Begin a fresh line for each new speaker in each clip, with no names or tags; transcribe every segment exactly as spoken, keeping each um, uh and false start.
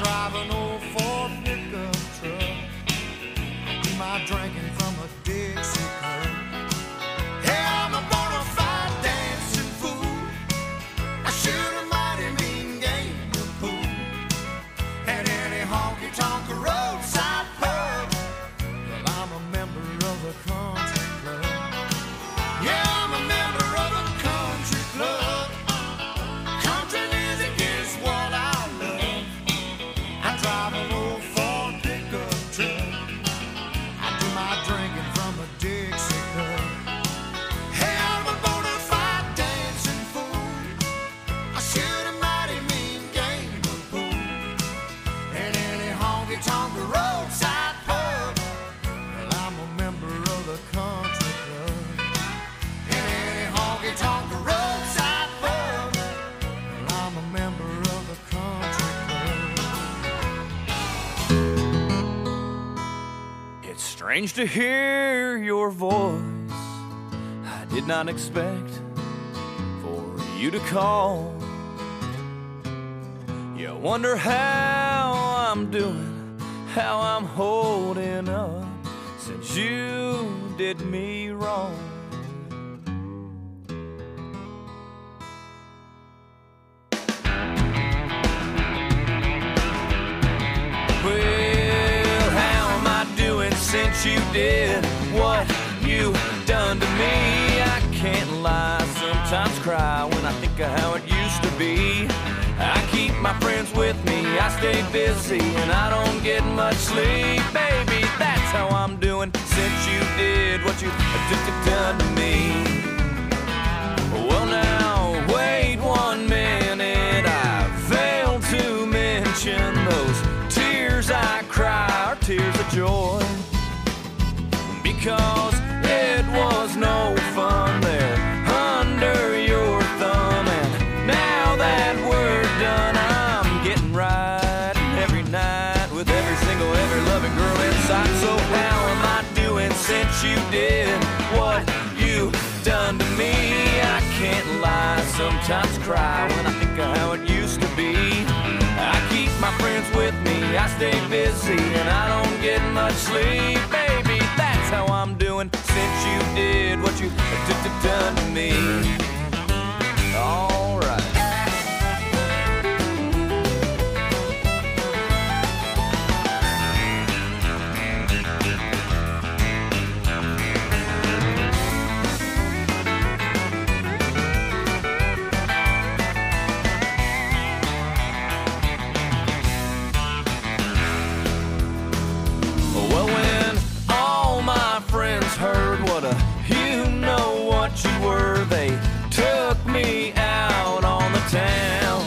drive an old Ford pickup truck. I do my drinking from a Dixie cup. Hey, I'm a bona fide dancing fool. I shoot a mighty mean game of pool at any honky-tonk roadside pub. Well, I'm a member of the country club. Yeah, I'm a member of the country club. Country music is what I love. I drive an old Ford pickup truck. I do my drinking from a Dixie cup. Hey, I'm a bona fide dancing fool. I shoot a mighty mean game of pool at any honky-tonk roadside pub. Well, I'm a member of the country club. At any honky-tonk roadside pub. Well, I'm a member of the country club.
It's strange to hear your voice. I did not expect for you to call. You wonder how I'm doing, how I'm holding up since you did me wrong. Well, how am I doing since you did what you done to me? I can't lie, sometimes cry when I think of how it used to be. I keep my friends with me, I stay busy, and I don't get much sleep. Baby, that's how I'm doing since you did what you done to me. Well now, wait one minute, I failed to mention those tears I cry are tears of joy, because it was no fun there under your thumb. And now that we're done, I'm getting right every night with every single, every loving girl in sight. So how am I doing since you did what you done to me? I can't lie, sometimes cry when I think of how it used to be. I keep my friends with me, I stay busy, and I don't get much sleep. Baby, that's how I'm doing since you did what you done to me. All right. Well, when all my friends heard what a you know what you were, they took me out on the town.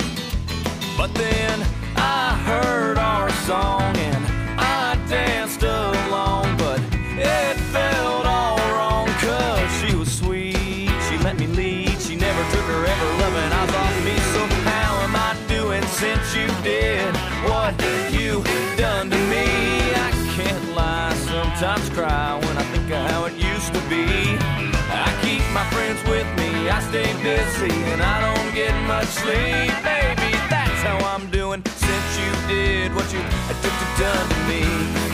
But then I heard our song and I danced along, but it felt all wrong, cause she was sweet, she let me lead, she never took her ever loving eyes off me. So how am I doing since you did what you done to me? I can't lie, sometimes cry when I think of how it used to be. I keep my friends with me, I stay busy, and I don't get much sleep. Baby, that's how I'm doing since you did what you done to me.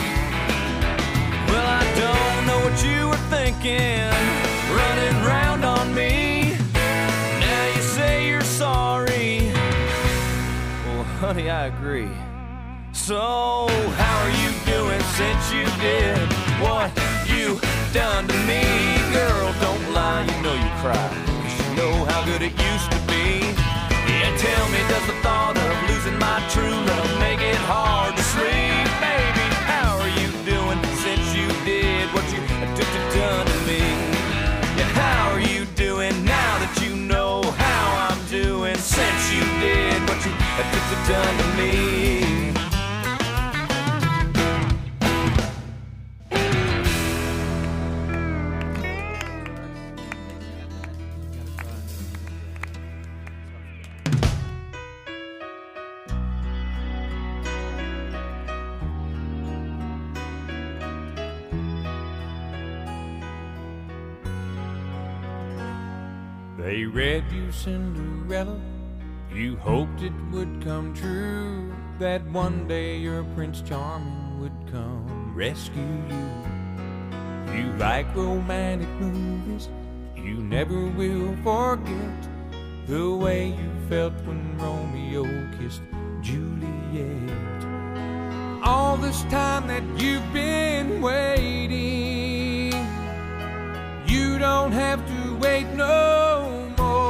Well, I don't know what you were thinking, running round on me. Now you say you're sorry. Well, honey, I agree. So, how are you doing since you did what you done to me? Girl, don't lie, you know you cry, 'cause you know how good it used to be. Yeah, tell me, does the thought of losing my true love make it hard to sleep? Baby, how are you doing since you did what you done to me? Yeah, how are you doing now that you know how I'm doing since you did what you done to me?
They read you Cinderella, you hoped it would come true.
that one day your Prince Charming would come rescue you. You like romantic movies, you never will forget the way you felt when Romeo kissed Juliet. All this time that you've been waiting, you don't have to wait no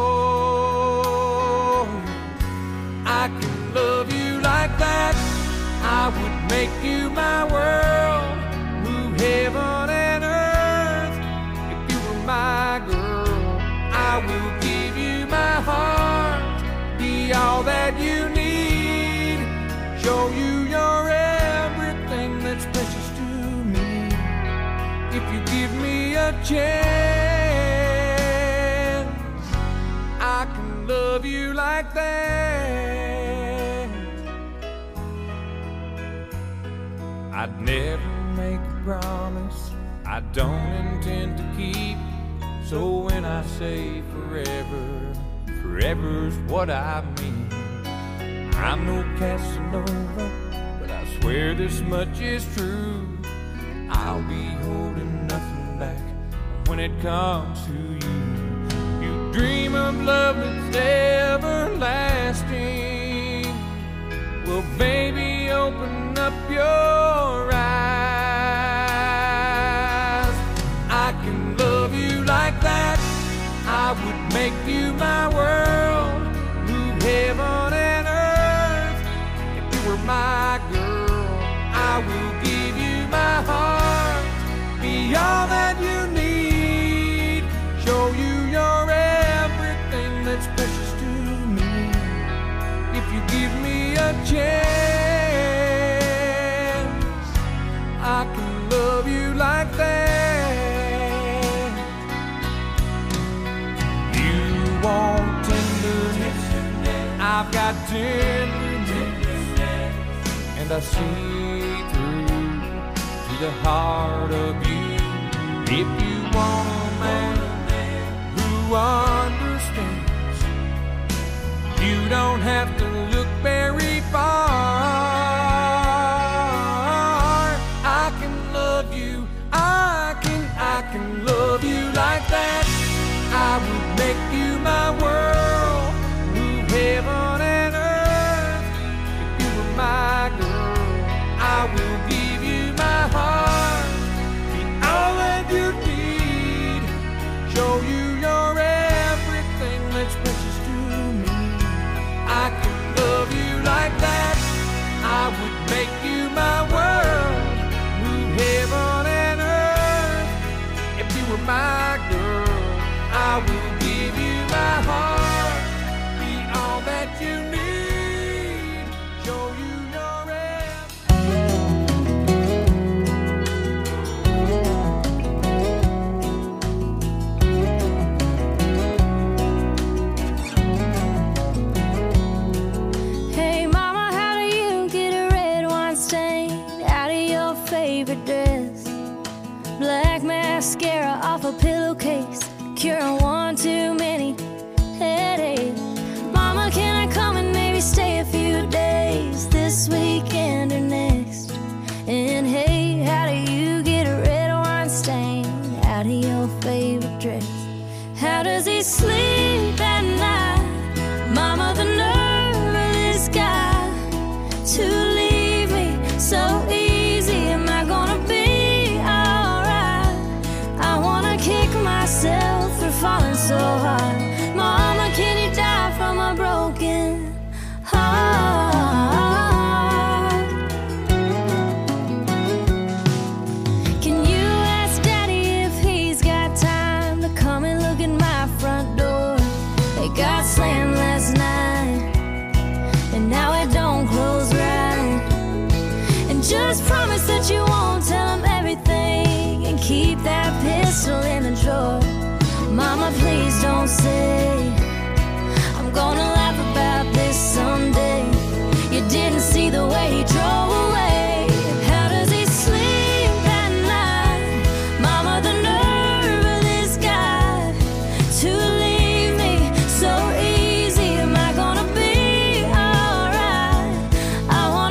more. I can love you like that. I would make you my world, move heaven and earth. If you were my girl, I will give you my heart, be all that you need, show you your everything that's precious to me. If you give me a chance, I can love you like that. I'd never make a promise I don't intend to keep. So when I say forever, forever's what I mean. I'm no Casanova, but I swear this much is true. I'll be holding nothing back when it comes to you. You dream of love that's everlasting. Well, baby, open up your eyes. I can love you like that. I would make you my world, move heaven and earth. If you were my girl, I will give you my heart, be all that you need, show you your everything that's precious to me. If you give me a chance, I can love you like that. You want tenderness, I've got tenderness, and I see through to the heart of you. If you want a man who understands, you don't have to look very far. I can love you, I can, I can love you like that. I would make you my world, move heaven and earth. If you were my girl, I will give you my heart, be all that you need, show you your everything that's precious to me. I can love you like that. I would make you my world, move heaven and earth. If you were my girl, I will give you my heart, be all that you need, show you your
Hey mama, how do you get a red wine stain out of your favorite dress? Black mascara off a pillowcase, curing one too many headaches. Mama, can I come and maybe stay a few days this weekend or next? And hey, how do you get a red wine stain out of your favorite dress? How does he sleep at night? Mama, the nerve of this guy to leave me so easy. Am I gonna be alright? I wanna kick myself for falling so hard. Mama, can you die from a broken heart? Can you ask Daddy if he's got time to come and look at my front door? It got slammed last night, and now it don't close right. And just promise that you won't tell him everything, and keep that pistol in the drawer. Mama, please don't say I'm gonna laugh about this someday. You didn't see the way he drove away. How does he sleep at night? Mama, the nerve of this guy to leave me so easy. Am I gonna be alright? I wanna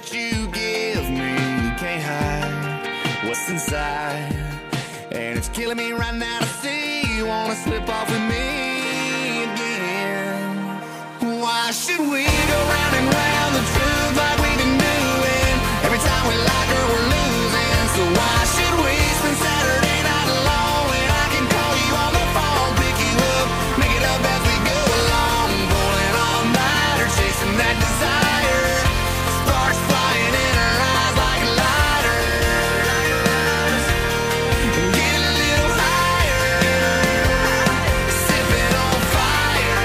that you give me. You can't hide what's inside, and it's killing me right now to see you wanna slip off with me again. Why should we go round and round the truth like we've been doing? Every time we like her, we're losing. So why should we spend Saturday night alone when I can call you on the phone, pick you up, make it up as we go along, pulling all nighter, chasing that desire, sparks flying in her eyes like lighters. Get a little higher, sipping on fire.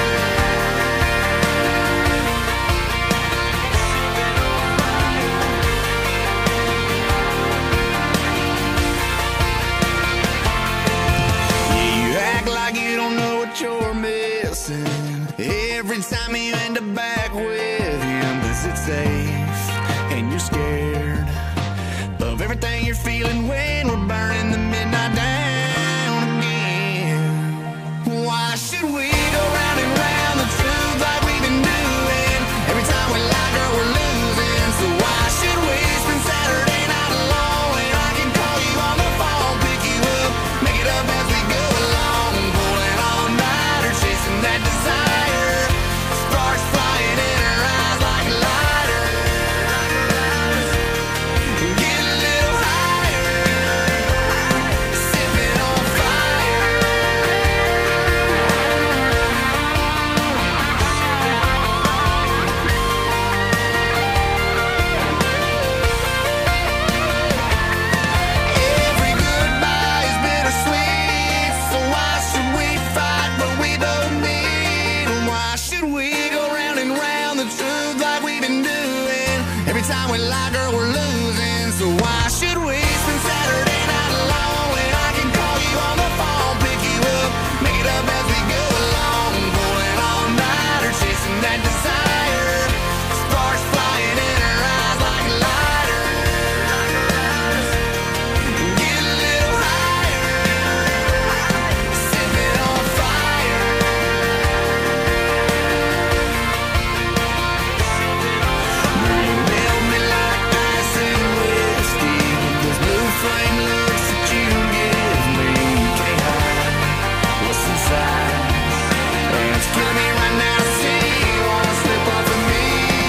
You're missing every time you end up back with him, 'cause it's safe and you're scared of everything you're feeling when we're burning the midnight down again. Why should we go round and round the truth like we've been doing? Every time we like her, we're losing. So why should we spend Saturday night alone when I can call you on the phone, pick you up, make it up as we go along, pulling all nighter, chasing that desire, sparks flying in her eyes like lighters. Get a little higher, sipping on fire. Every goodbye is bittersweet, so why should we fight what we don't need? And why should we go round and round the truth like we've been doing? Every time we like her, we're losing. So why should we spend Saturday night alone when I can call you on the phone, pick you up, make it up as we go along, pulling all nighter, chasing that desire, sparks flying in her eyes like lighters. Get a little higher, sipping on fire. Now you melt me like ice and whiskey. Those blue flame looks that you give me, you can't hide what's inside, and it's killing me right now to see you wanna slip off of me.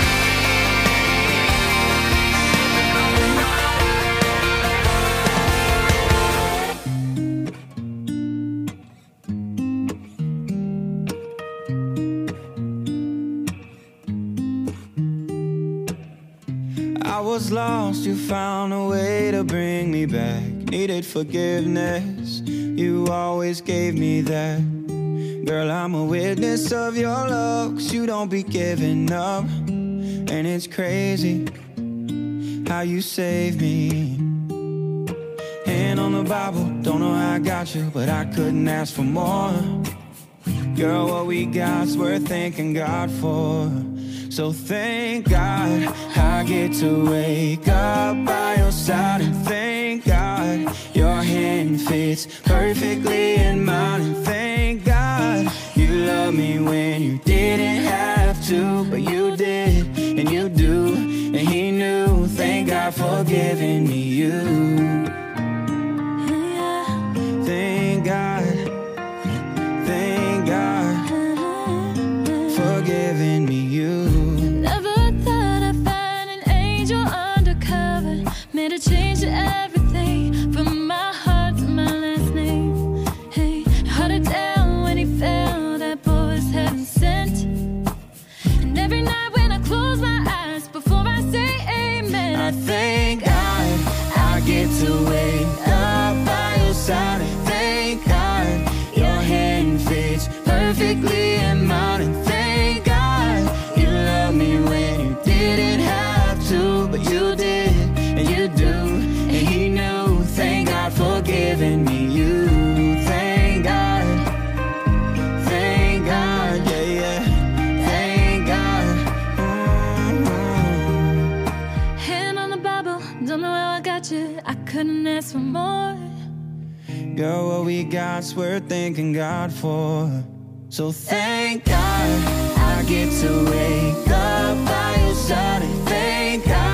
I was lost, you found a way to bring me back. Needed forgiveness, you always gave me that. Girl, I'm a witness of your love, 'cause you don't be giving up. And it's crazy how you saved me. Hand on the Bible, don't know how I got you, but I couldn't ask for more. Girl, what we got's worth thanking God for. So thank God I get to wake up by your side, and thank God your hand fits perfectly in mine, and thank God you love me when you didn't have to, but you did, and you do, and he knew. Thank God for giving me you. Thank God, thank God for giving me you.
Never thought I'd find an angel undercover, made a change to everything from my heart to my last name. Hey, held it down when he fell, that boy was heaven sent. And every night when I close my eyes before I say amen,
I thank God I get to wake up by your side, and thank God your hand fits perfectly in mine, and thank God you love me when you didn't have to, but you did, and you do, and he knew. Thank God for giving me you. Thank God, thank God, yeah, yeah, thank God. Mm-hmm.
hand on the Bible, don't know how I got you, I couldn't ask for more.
Girl, what we got's worth thanking God for. So thank God I get to wake up by your side, and thank God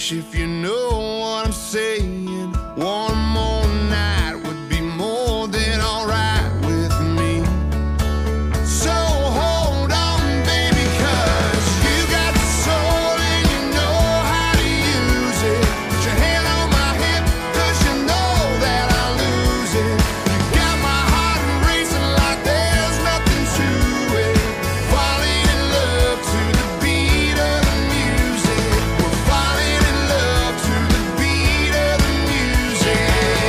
wish, if you know what I'm saying, one more night would be more than alright with me. So hold on, baby, 'cause you got the soul and you know how to use it. Put your hand on my hip, 'cause you know that I'll lose it. You got my heart racing like there's nothing to it. Falling in love to the beat of the music. We're falling in love to the beat of the music.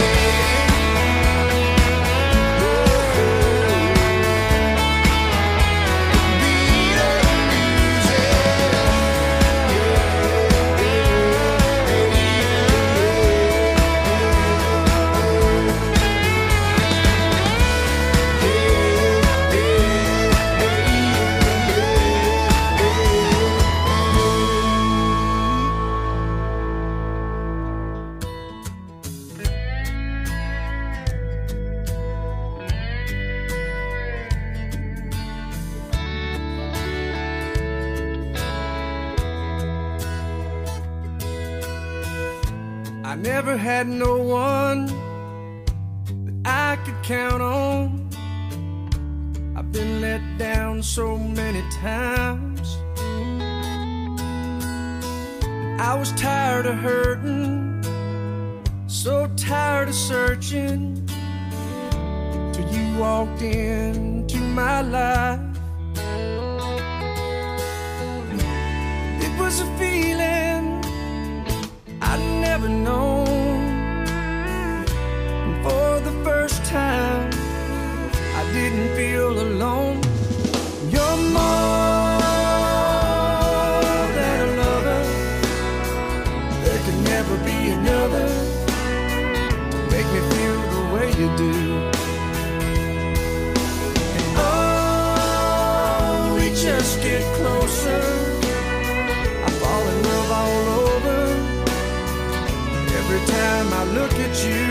Beat of the
I never had no one that I could count on. I've been let down so many times. I was tired of hurting, so tired of searching, till you walked into my life. It was a feeling I'd never known. And for the first time, I didn't feel alone. You're more than a lover. There could never be another to make me feel the way you do. And oh, we just get closer. I fall in love all over. Every time I look at you,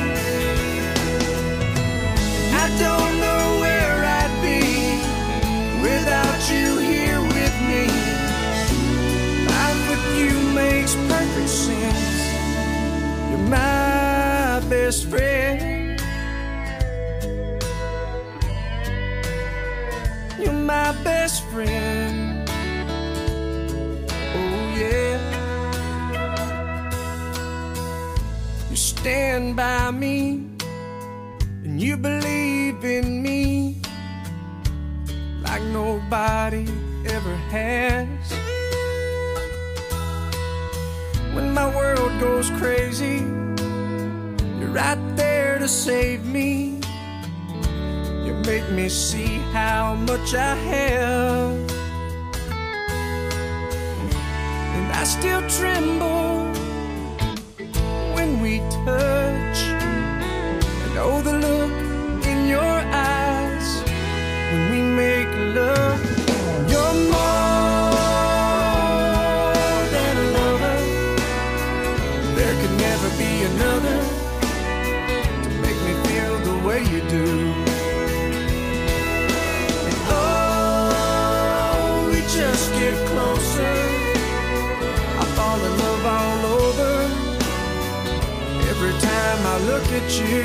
I don't know where I'd be without you here with me. Life with you makes perfect sense. You're my best friend. You're my best friend. Oh yeah. You stand by me, and you believe in me like nobody ever has. When my world goes crazy, you're right there to save me. You make me see how much I have, and I still tremble when we touch. And oh, the look in your eyes when we make love. You're more than a lover. There could never be another to make me feel the way you do. And oh, we just get closer. I fall in love all over. Every time I look at you,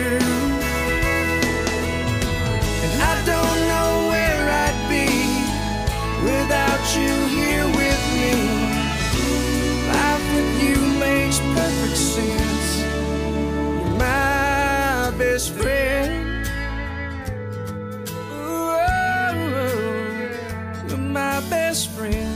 and I don't know where I'd be without you here with me. Life with you makes perfect sense. You're my best friend. Ooh, you're my best friend.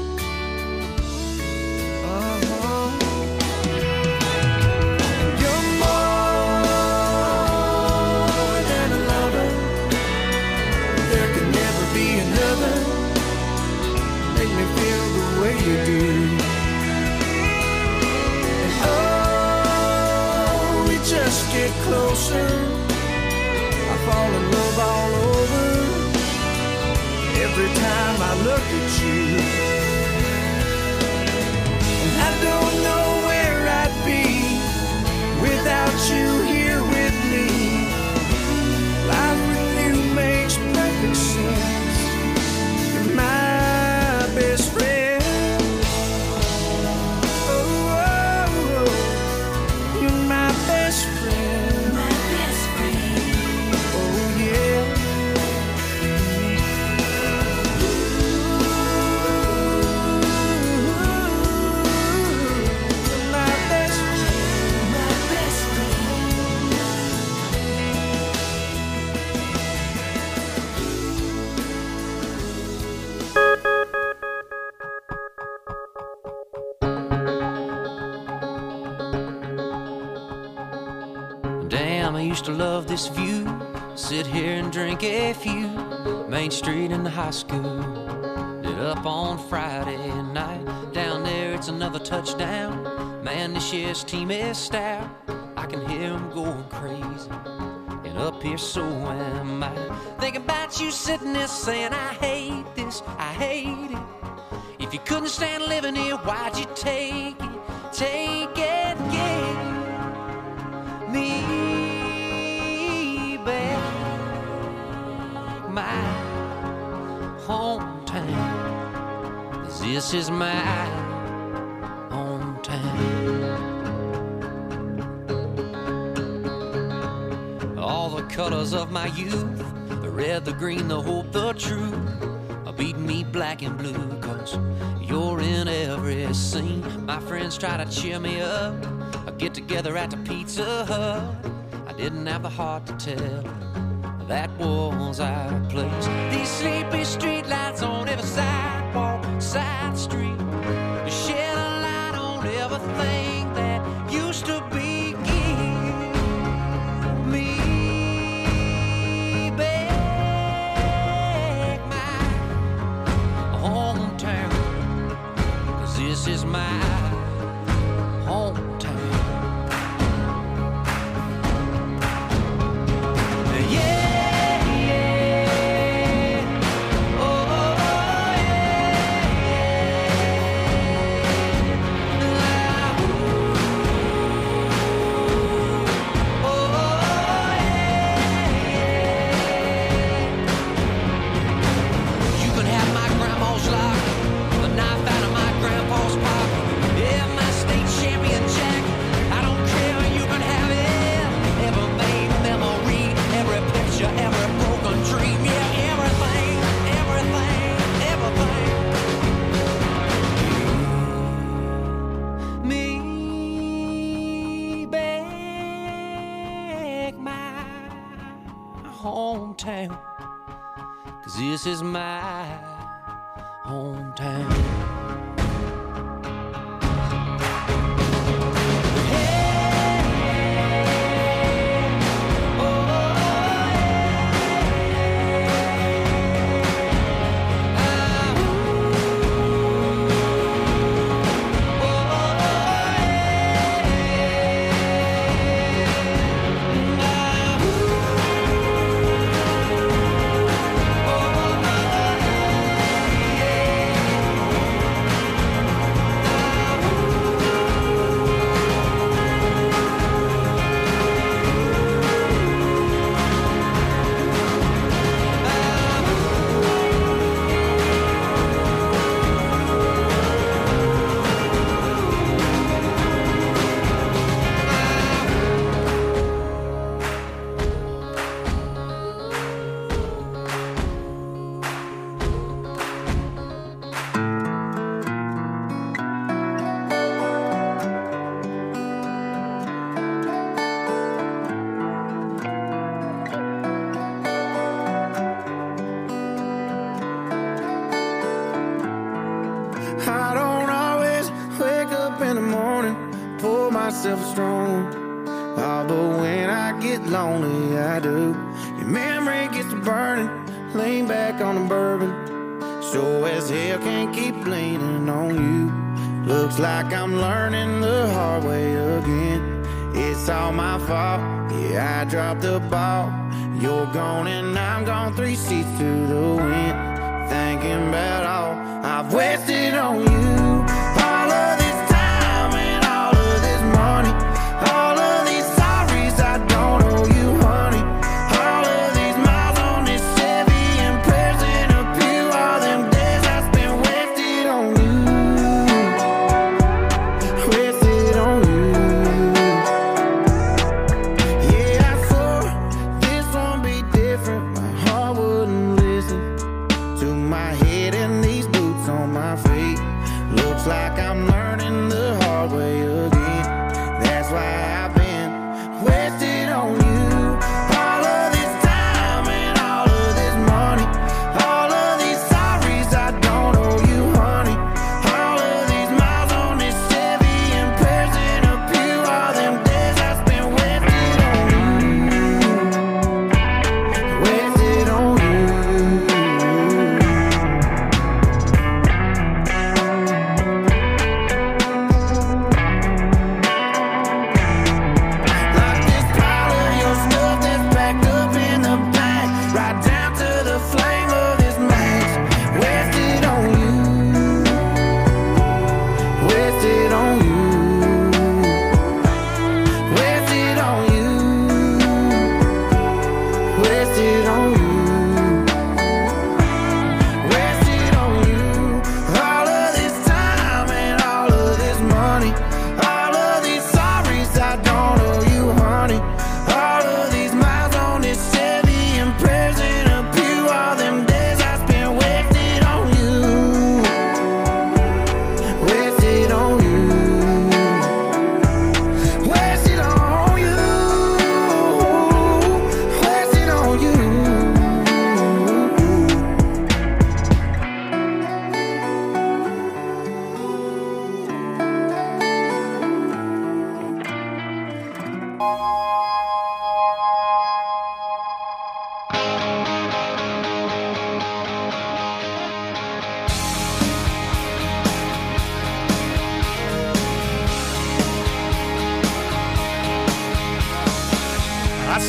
You do. And oh, we just get closer. I fall in love all over. Every time I look at you, and I don't know where I'd be without you here with me. Life with you makes perfect sense. You're my best friend. Oh, oh.
time I used to love this view. Sit here and drink a few. Main Street in the high school. Lit up on Friday night. Down there it's another touchdown. Man, this year's team is stout. I can hear them going crazy. And up here so am I. Thinking about you sitting there saying I hate this, I hate it. If you couldn't stand living here, why'd you take it? Take it, give me back my hometown. 'Cause this is my hometown. All the colors of my youth, the red, the green, the hope, the truth, are beating me black and blue. 'Cause you're in every scene. My friends try to cheer me up. I get together at the Pizza Hut. I didn't have the heart to tell that was our place. These sleepy street lights on every sidewalk, side street, they shed a light on everything that used to be. Give me back my hometown. 'Cause this is my hometown. Yeah, yeah. Oh, yeah, yeah. Oh, yeah. You can have my grandma's lock, the knife out of my grandpa's pocket. Yeah, my state champion jack. I don't care, you can have it. Every made memory, every picture, every broken dream. Yeah, everything, everything, everything. Me back my hometown. 'Cause this is my hometown.
I don't always wake up in the morning, pour myself a strong one. Oh, but when I get lonely, I do. Your memory gets to burning, lean back on the bourbon. Sure as hell can't keep leaning on you. Looks like I'm learning the hard way again. It's all my fault, yeah, I dropped the ball. You're gone and I'm gone, three seats to the wind. Thinking about all I've wasted on you. All of this time and all of this money. All of these sorries I don't owe you, honey. All of these miles on this Chevy and prayers in a pew. All them days I spent wasted on you. Wasted on you. Yeah, I swore this won't be different. My heart wouldn't listen to my head and these boots on my feet. Looks like I'm learning the hard way again. That's why I've been wasted on you. All of this time and all of this money. All of these sorries I don't owe you, honey. All of these miles on this Chevy and prayers in a pew. All them days I spent wasted on you.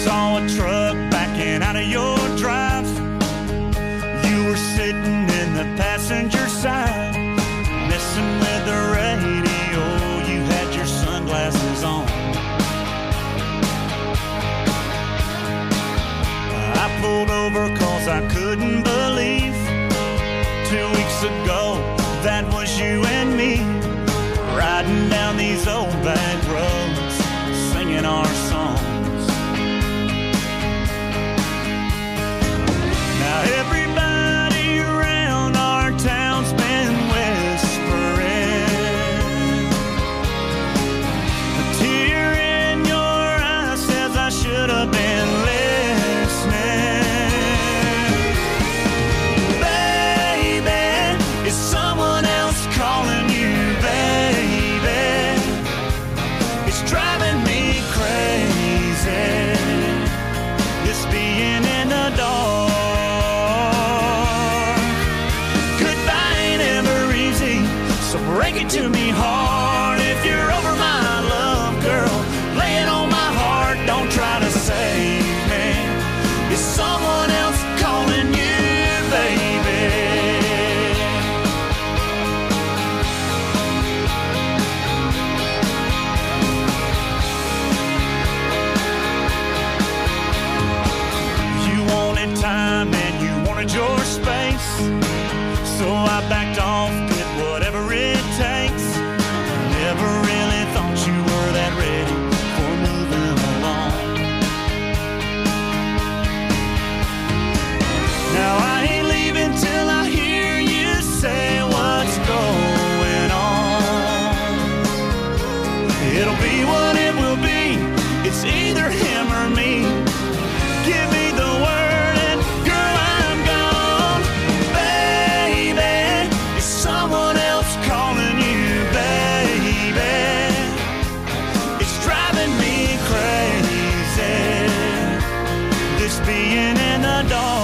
saw a truck backing out of your drive. You were sitting in the passenger side, messing with the radio. You had your sunglasses on. I pulled over cause I couldn't believe two weeks ago that was you and me, riding down these old back roads, singing our songs. Now everybody around our town's been whispering. A tear in your eye says I should have been listening. Baby, is someone else calling you, baby? It's driving me crazy, this being in the dark. Goodbye ain't ever easy, so break it to me hard. If you're over my love, girl, lay it on my heart. Don't try to save me. Is someone else calling you, baby? You wanted time and you wanted your space, so I backed off, did whatever it takes. Never really thought you were that ready for moving along. Now I ain't leaving till I hear you say what's going on. It'll be what it will be, it's either him or me. Give me the word and girl, I'm gone. Baby, is someone else calling you, baby? It's driving me crazy, this being in the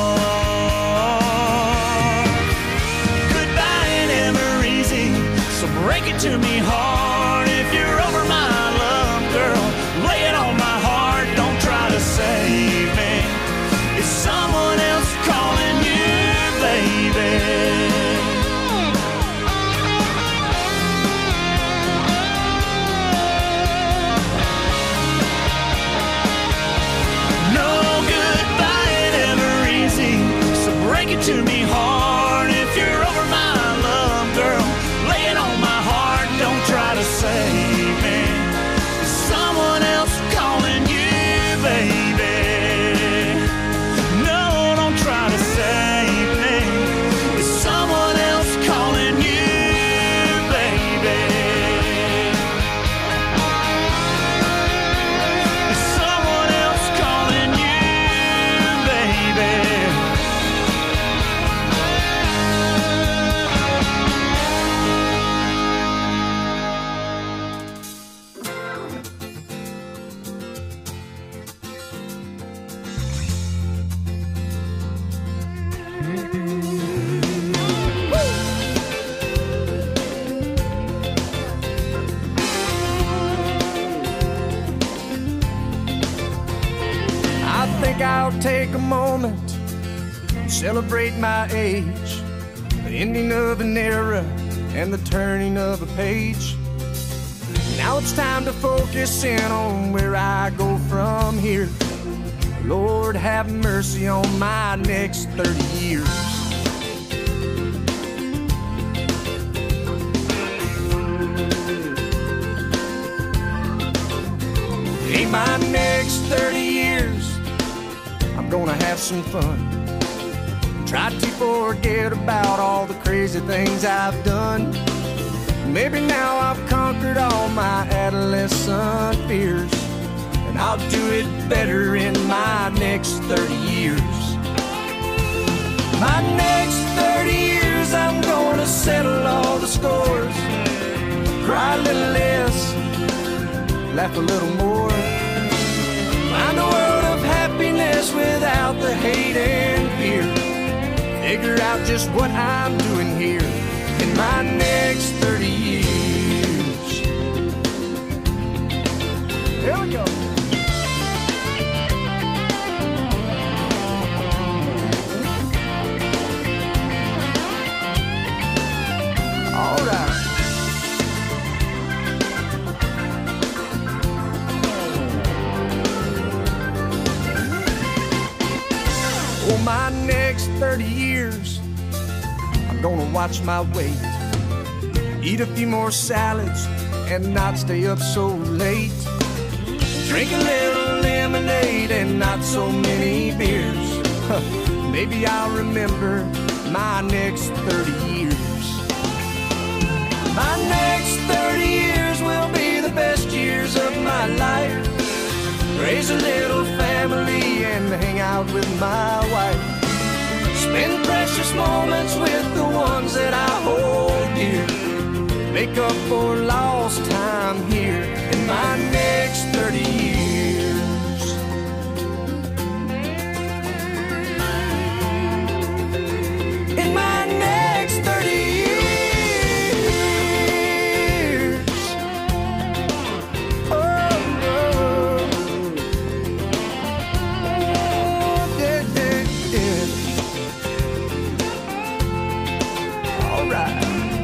dark. Goodbye ain't ever easy, so break it to me hard. If you're over my love, girl, lay it on my heart. Don't try to save me. Is someone else calling you, baby? No, goodbye ain't ever easy, so break it to me hard. If you're over my love, girl, lay it on my heart. Don't try to save me. Is someone else calling you, baby? No, don't try to save me. Is someone else calling you, baby? Is someone else calling you, baby?
I think I'll take a moment and celebrate my age, the ending of an era and the turning of a page. Now it's time to focus in on where I go from here. Lord, have mercy on my next thirty years. In my next thirty years, I'm gonna have some fun. Try to forget about all the crazy things I've done. Maybe now I've conquered all my adolescent fears, and I'll do it better in my next thirty years. My next thirty years, I'm gonna settle all the scores, cry a little less, laugh a little more, find a world of happiness without the hate and fear, figure out just what I'm doing here in my next thirty years. Here we go. gonna watch my weight, eat a few more salads, and not stay up so late. Drink a little lemonade and not so many beers. Maybe I'll remember my next thirty years. My next thirty years will be the best years of my life. Raise a little family and hang out with my wife. Spend precious moments with the ones that I hold dear. Make up for lost time here in my next thirty years. In my next thirty years. Oh, oh. Oh, yeah, yeah, yeah. All right.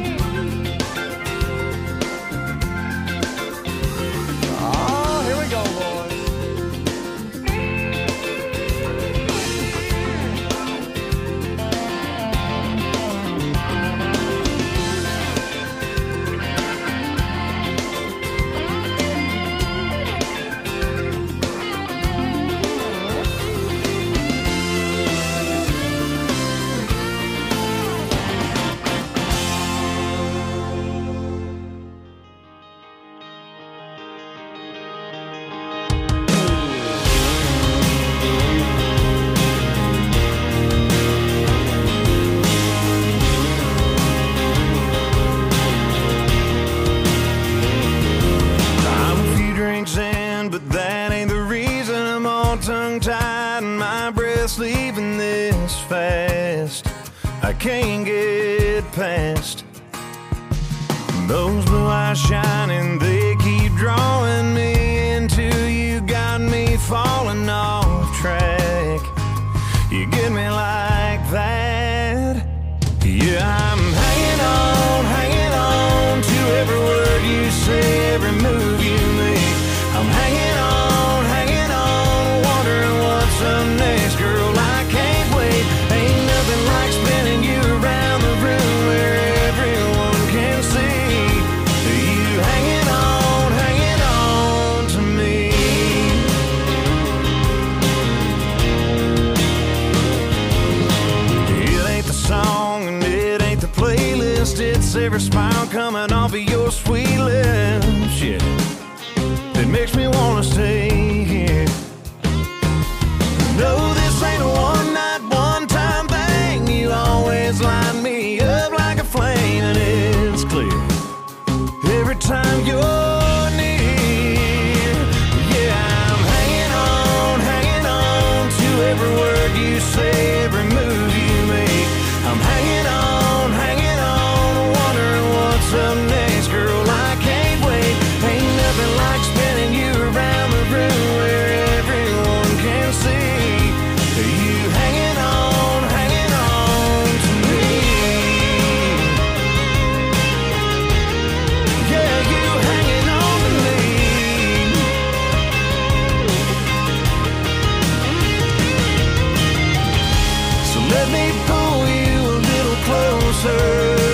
Leaving this fast, I can't get past those blue eyes shining. They keep drawing me into you, got me falling off track. You get me like that. Yeah, I'm hanging on, hanging on to every word you say, every move you make. I'm hanging on, hanging on, wondering what's up next. Girl, I can't wait. Ain't nothing like spinning you around the room where everyone can see you hanging on, hanging on to me. It ain't the song and it ain't the playlist, it's every smile coming off of your sweet lips. Yeah, it makes me wanna stay here. No, this ain't a one-night, one-time thing. You always light me up like a flame, and it's clear every time you're near. Yeah, I'm hanging on, hanging on to every word you say, every move you make. I'm hanging on, hanging on, wondering what's up next. Girl, I can't wait. Ain't nothing like spinning you around the room where everyone can see you hanging on, hanging on to me. Yeah, you hanging on to me. So let me pull you a little closer.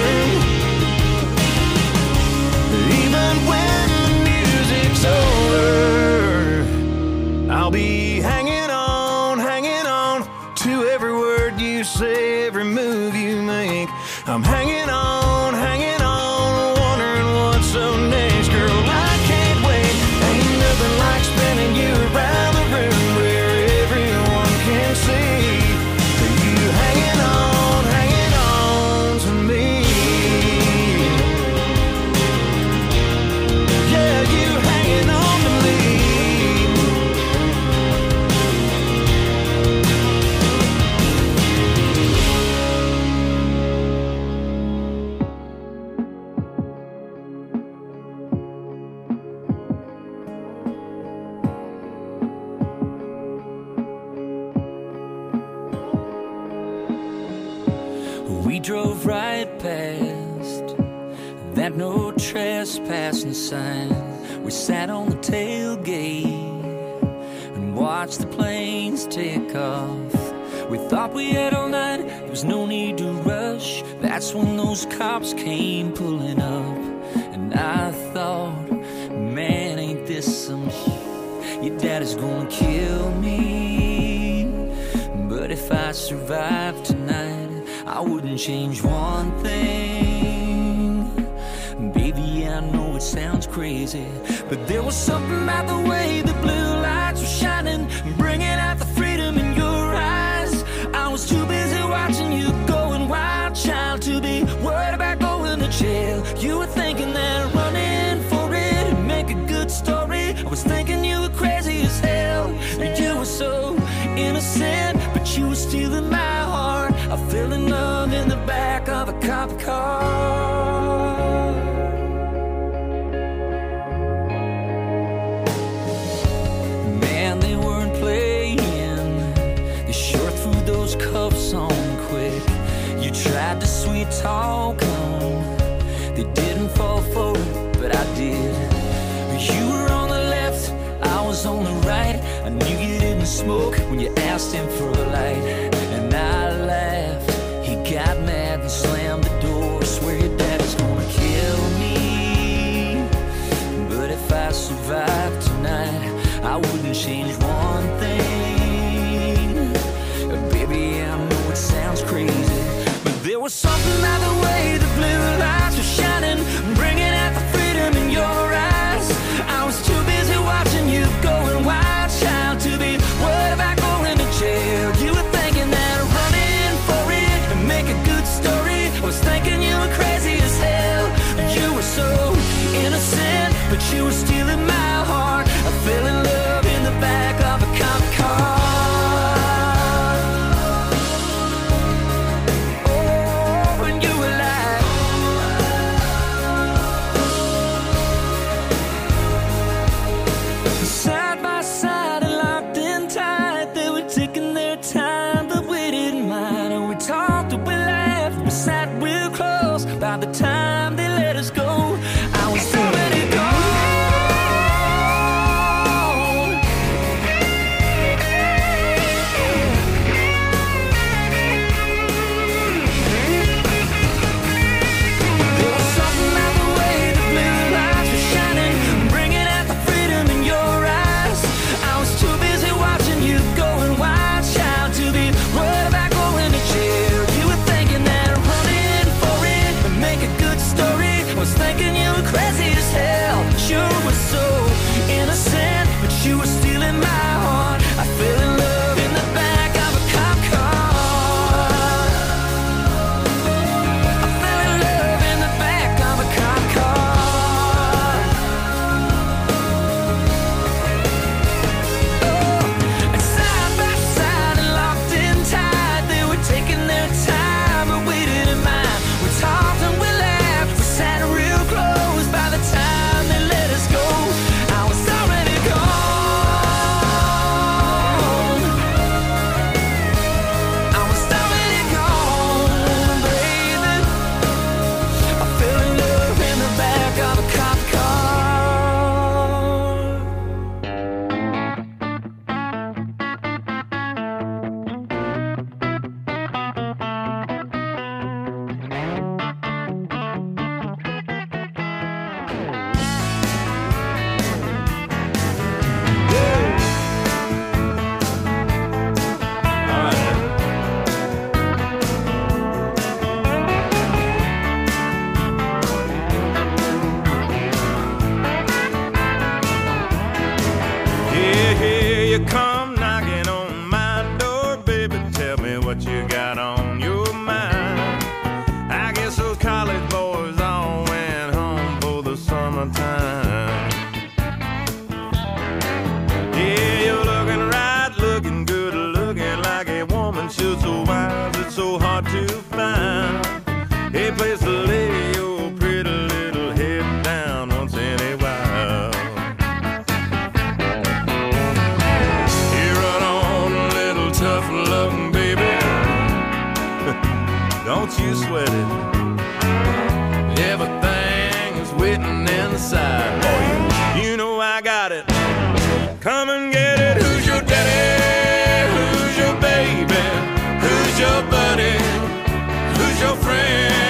Even when the music's over, I'll be hanging on, hanging on to every word you say, every move you make. I'm hanging on, hanging on, wondering what's up next. Girl, I can't wait. Ain't nothing like spinning you around the room where everyone can see you hanging on, hanging on to me. Yeah, you hanging on to me.
We drove right past that no trespassing sign. We sat on the tailgate and watched the planes take off. We thought we had all night, there was no need to rush. The That's when those cops came pulling up, and I thought, man, ain't this some shit? Your daddy's gonna kill me. But if I survive tonight, I wouldn't change one thing. Baby, I know it sounds crazy, but there was something about the way the blue lights were shining, bringing out the freedom in your eyes. I was too busy watching you going wild, child, to be worried about going to jail. You were thinking that running for it would make a good story. I was thinking you were crazy as hell. You were so innocent, but you were stealing my heart. I fell in love in the back of a cop car. Man, they weren't playing. They sure threw those cuffs on quick. You tried to sweet talk them. They didn't fall for it, but I did. You were on the left, I was on the right. I knew you didn't smoke when you asked him for a light. And I laughed. He got mad and slammed the door. Swear your daddy's gonna kill me. But if I survive tonight, I wouldn't change one thing. Baby, I know it sounds crazy, but there was something about the way the blue lights were shining, bringing out the freedom in your eyes. I was too busy watching you going wild, child, to be worried about going to jail. You were thinking that running for it would make a good story. I was thinking you were crazy as hell. You were so innocent, but you were stealing my heart. I fell in love in the back of a cop car. By the time they let us go, I was already gone. There was something about the way the blue lights were shining, bringing out the freedom in your eyes. I was too busy watching you going wild, child, to be worried about going to jail. You were thinking that running for it would make a good story. I was thinking you were crazy as hell. You were so innocent, but you were stealing my heart. I fell in love in the back of a cop car. I fell in love in the back of a cop car. Oh, and side by side and locked in tight, they were taking their time and waited in mine. We talked and we laughed, we sat real close. By the time they let us go, I was already gone. I was already gone, baby. I fell in love in the back of a cop
Yeah, here you come knocking on my door, baby. Tell me what you got on your mind. I guess those college boys all went home for the summertime. Yeah, you're looking right, looking good, looking like a woman should. So wise, it's so hard to find a place to lay your pretty little head down once in a while. Tough loving, baby. Don't you sweat it. Everything is waiting inside. Oh, you, you know I got it. Come and get it. Who's your daddy? Who's your baby? Who's your buddy? Who's your friend?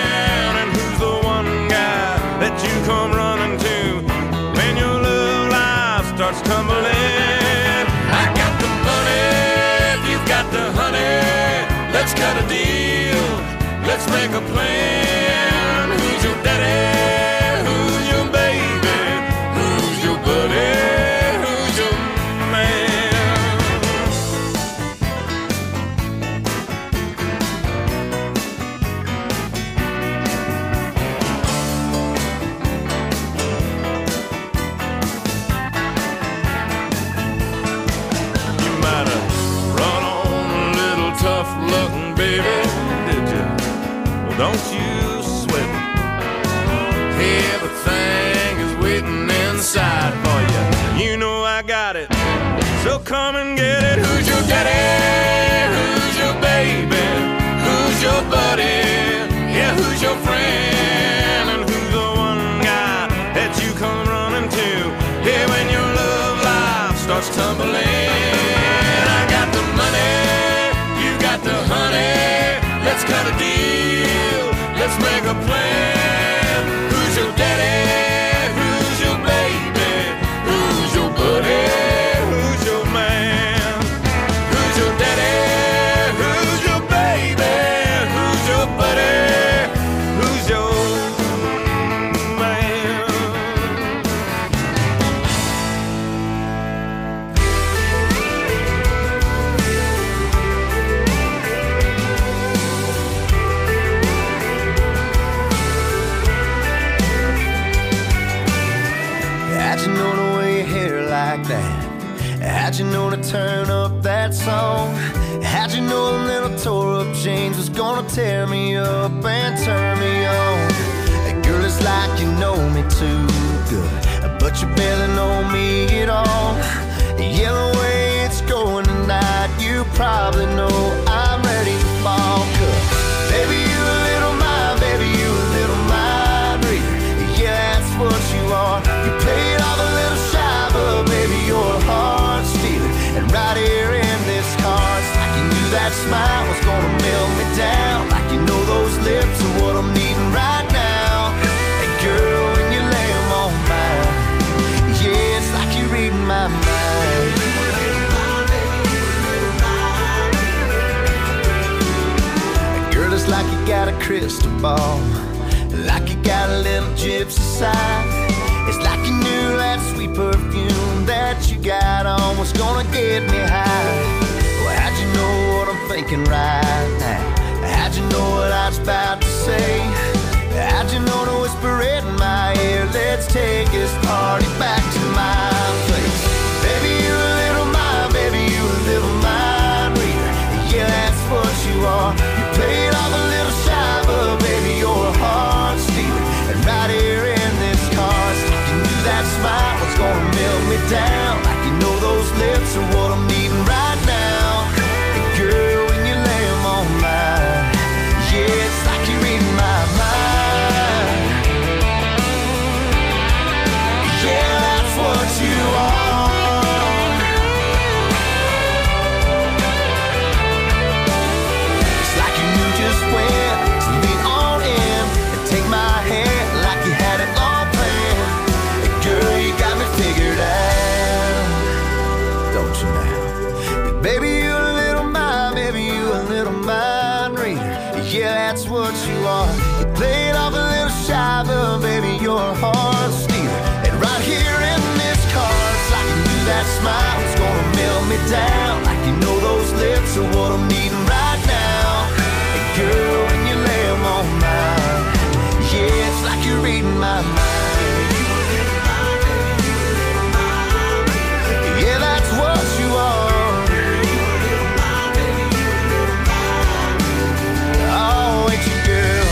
you sweating. Everything is waiting inside for you. You know I got it, so come and get it. Who's your daddy? Who's your baby? Who's your buddy? Yeah, who's your friend? And who's the one guy that you come running to? Yeah, when your love life starts tumbling. I got the money, you got the honey. Let's cut a deal, let's make a plan. Who's your daddy? Who's your baby? Who's your buddy? Who's your man? Who's your daddy? Who's your baby? Who's your buddy? Who's your man?
How'd you know to wear your hair like that? How'd you know to turn up that song? How'd you know a little tore up jeans was gonna tear me up and turn me on? Girl, it's like you know me too good, but you barely know me at all. Yeah, the way it's going tonight, you probably know I'm ready to fall. 'Cause baby, you a little mind, baby, you a little mind reader. Yeah, that's what you are. You played off a little shy, but baby, you're a heart stealer. And right here in this car, it's like you knew that smile was gonna melt me down. Like you know those lips are what I'm needing right now. And girl, when you lay them on mine, yeah, it's like you're reading my mind. Girl, it's like you got a crystal ball, like you got a little gypsy side. It's like you knew that sweet perfume that you got on was gonna get me high. Well, how'd you know what I'm thinking right now? How'd you know what I was about to say? How'd you know to whisper it in my ear? Let's take this party back to my place. Baby, you a little mind, baby, you a little mind reader. Yeah, that's what you are. You played off a little shy, but baby, you're a heart stealer. And right here in this car, it's like you knew that smile was gonna melt me down. Like you know those lips are what I'm needing right now. And girl, when you lay them on mine, yeah, it's like you're reading my mind. Yeah, that's what you are. It's like you knew just when to lean on in and take my hand like you had it all planned. And girl, you got me figured out, don't you now? And baby, you a little mind, baby, you a little mind reader. Yeah, that's what you are. You played off a little shy, but baby, you're a heart stealer. And right here in this car, it's like you knew that smile was gonna melt me down. Like you know those lips are what I'm needing right now. And girl, when you lay them on mine, yeah, it's like you're reading my mind. Yeah, that's what you are. Oh, ain't you, girl?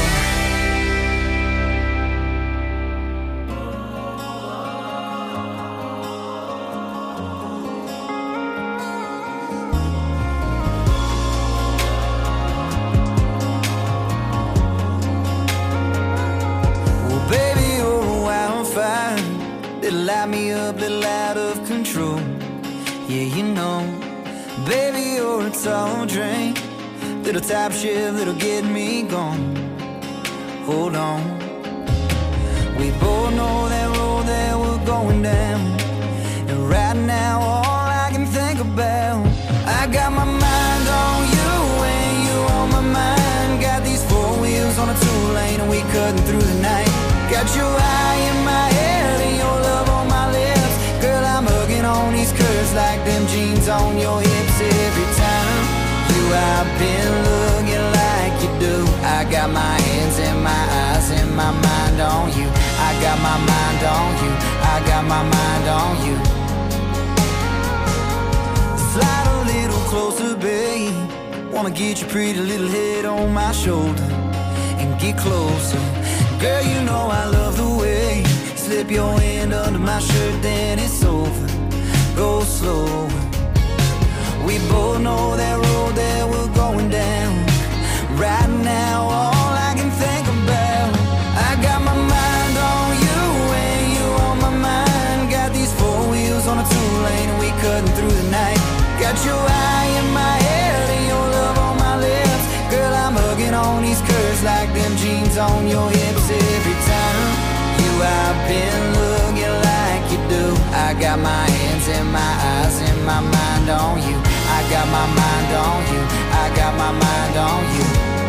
Well, baby, you're a wildfire. Little light me up, little out of control. Yeah, you know, baby, you're a tall drink. Little top shift, little get me gone. Hold on. We both know that road that we're going down. And right now, all I can think about, I got my mind on you and you on my mind. Got these four wheels on a two lane and we cutting through the night. Got your eye in my head and your love on my lips. Girl, I'm hugging on these curves like them jeans on your hips. Every time you I've been looking like you do. I got my hands and my eyes and my mind on you. I got my mind on you. I got my mind on you. Slide a little closer, babe. Wanna get your pretty little head on my shoulder. And
get closer. Girl, you know I love the way you slip your hand under my shirt, then it's over. Go slow. We both know that road that we're going down. Right now, all I can think about, I got my mind on you and you on my mind. Got these four wheels on a two-lane and we cutting through the night. Got your eye in my head and your love on my lips. Girl, I'm hugging on these curves like them jeans on your hips. Every time you I've been looking like you do. I got my hands and my eyes and my mind on you. I got my mind on you. I got my mind on you.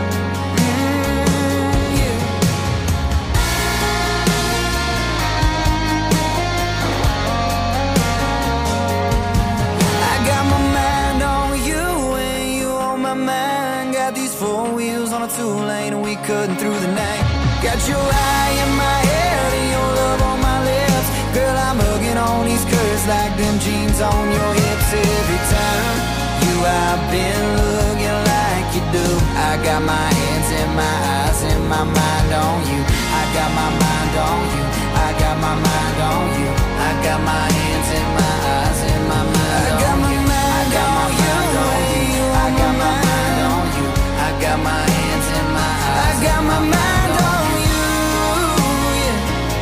Four wheels on a two-lane and we cutting through the night. Got your eye in my head and your love on my lips. Girl, I'm hugging on these curves like them jeans on your hips. Every time you I've been looking like you do. I got my hands and my eyes and my mind on you. I got my mind on you. I got my mind on you. I got my hands and my eyes and my mind on you. I got my mind on you. I got my mind on you. I got my hands in my eyes. I got my mind on you, yeah.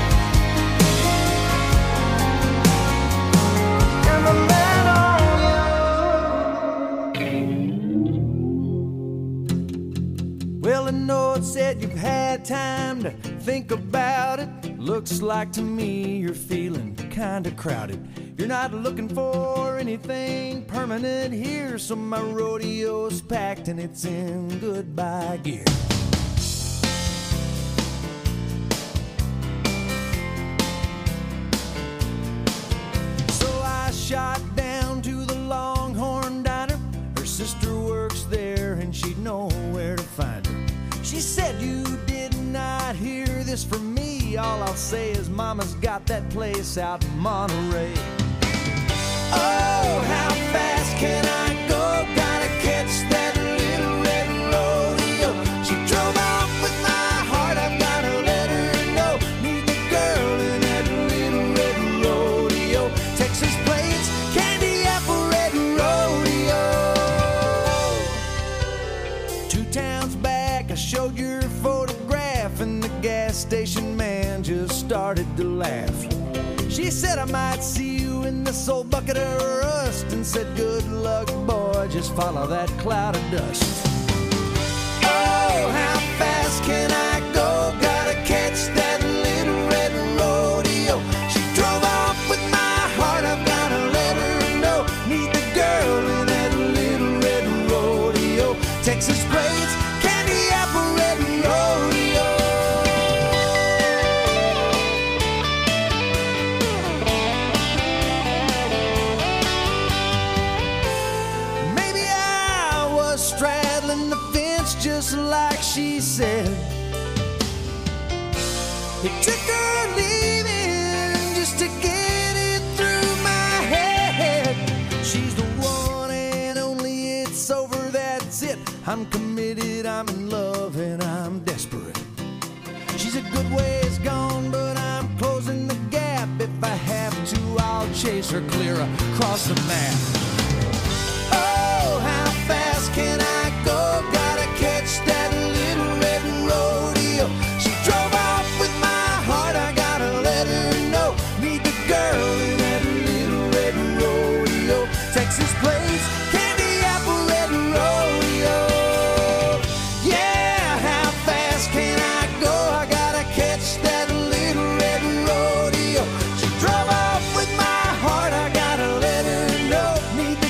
Got my mind on you.
Well, I know it said you've had time to think about it. Looks like to me you're feeling kinda crowded. You're not looking for anything permanent here, so my rodeo's packed and it's in goodbye gear. So I shot down to the Longhorn Diner. Her sister works there and she'd know where to find her. She said you did not hear this from me. All I'll say is Mama's got that place out in Monterey. Oh, how fast can I go? Gotta catch that little red rodeo. She drove off with my heart, I've gotta let her know. Need the girl in that little red rodeo. Texas plates, candy apple red rodeo. Two towns back, I showed your photograph and the gas station man just started to laugh. She said I might see you in this old bucket of rust, and said good luck boy, just follow that cloud of dust. Oh, how fast can I go? Gotta catch that little red rodeo. She drove off with my heart, I've gotta let her know. Need the girl in that little red rodeo. Texas plates, candy apple red rodeo. Straddling the fence just like she said. It took her leaving just to get it through my head. She's the one and only, it's over, that's it. I'm committed, I'm in love, and I'm desperate. She's a good ways gone, but I'm closing the gap. If I have to, I'll chase her clear across the map. Oh, how fast can I go? Gotta catch that little red rodeo. She drove off with my heart, I gotta let her know. Need the girl in that little red rodeo. Texas plates, candy apple red rodeo. Yeah, how fast can I go? I gotta catch that little red rodeo. She drove off with my heart, I gotta let her know. Need the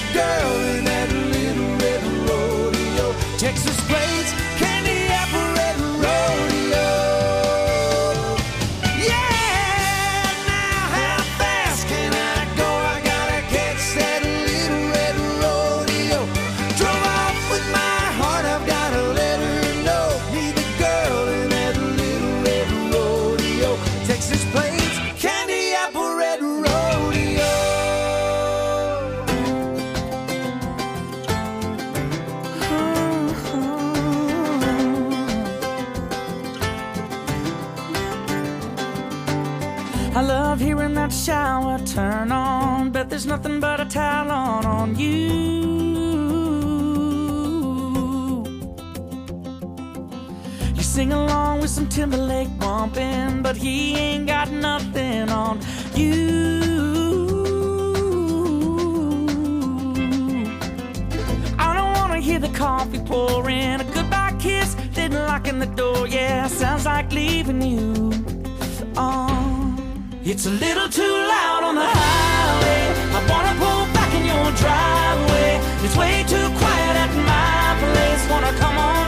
I love hearing that shower turn on. Bet there's nothing but a towel on on you. You sing along with some Timberlake bumping, but he ain't got nothing on you. I don't wanna hear the coffee pouring, a goodbye kiss, then locking the door. Yeah, sounds like leaving you. Oh, it's a little too loud on the highway. I wanna pull back in your driveway. It's way too quiet at my place. Wanna come on